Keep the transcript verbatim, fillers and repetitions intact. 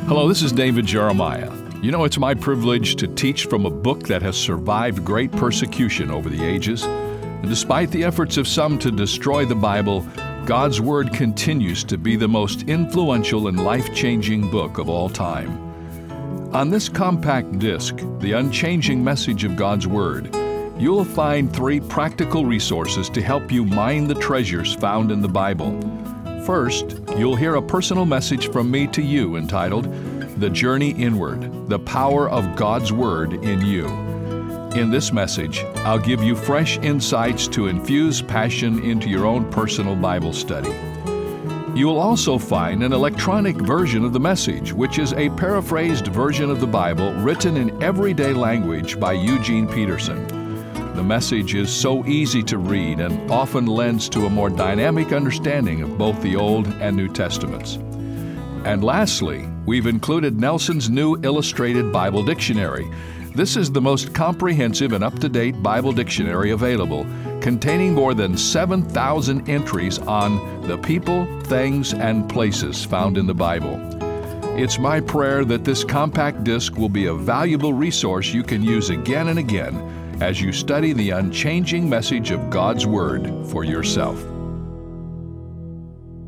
Hello, this is David Jeremiah. You know, it's my privilege to teach from a book that has survived great persecution over the ages. And despite the efforts of some to destroy the Bible, God's Word continues to be the most influential and life-changing book of all time. On this compact disc, The Unchanging Message of God's Word, you'll find three practical resources to help you mine the treasures found in the Bible. First, you'll hear a personal message from me to you entitled, The Journey Inward, The Power of God's Word in You. In this message, I'll give you fresh insights to infuse passion into your own personal Bible study. You will also find an electronic version of the message, which is a paraphrased version of the Bible written in everyday language by Eugene Peterson. The message is so easy to read and often lends to a more dynamic understanding of both the Old and New Testaments. And lastly, we've included Nelson's new illustrated Bible dictionary. This is the most comprehensive and up-to-date Bible dictionary available, containing more than seven thousand entries on the people, things, and places found in the Bible. It's my prayer that this compact disc will be a valuable resource you can use again and again as you study the unchanging message of God's Word for yourself.